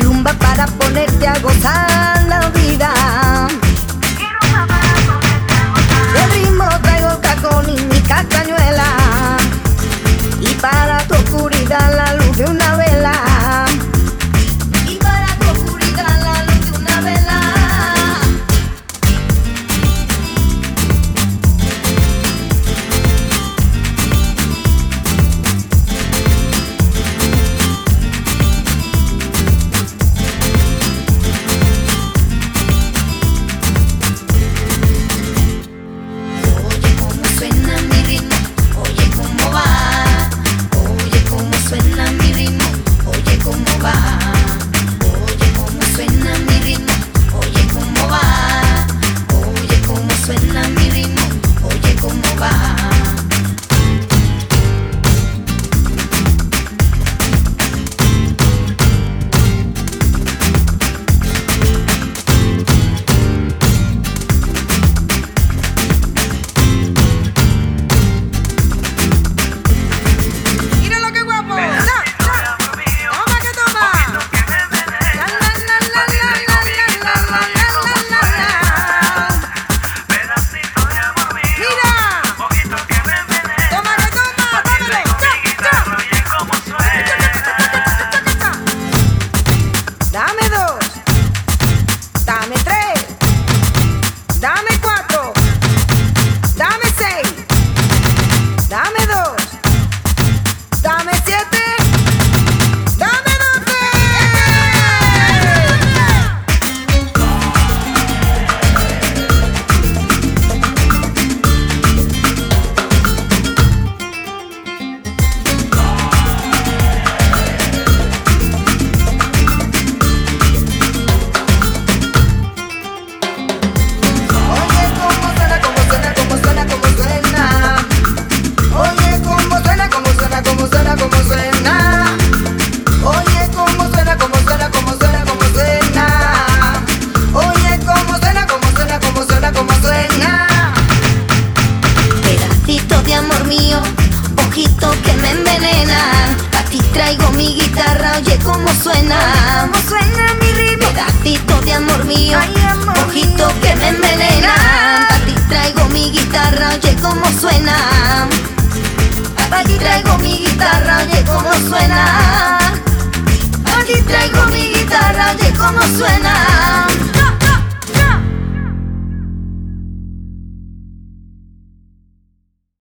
rumba para ponerte a gozar la vida. El ritmo traigo cajón y mi castañuela, y para tu oscuridad la luz de una vela. Y para tu oscuridad la luz de una vela. Oye cómo suena mi ritmo, oye cómo va. Oye cómo suena mi ritmo, oye cómo va. Oye cómo suena mi ritmo, oye cómo va. Oye cómo suena mi ritmo, oye cómo va. Mira lo que guapo. Toma que toma. La, la, la, la, la, la, la, la, la, la, la, la. Mira. Toma que toma. Dámelo. Dame dos. Dame tres. Dame cuatro. Dame seis. Dame dos. Dame siete. Dame 12. Oye cómo suena, cómo suena, cómo suena, cómo suena. Oye cómo suena, cómo suena, cómo suena, cómo suena. Oye cómo suena, cómo suena, cómo suena, cómo suena. Oye cómo suena, cómo suena, cómo suena, cómo suena. Pedacito de amor mío, ojito que me envenena. A ti traigo mi guitarra, oye cómo suena. ¿Cómo suena mi ritmo? Pedacito de amor mío, ojito que me envenena. A ti traigo mi guitarra, oye cómo suena. Aquí traigo mi guitarra, oye cómo suena. Aquí traigo mi guitarra, oye cómo suena.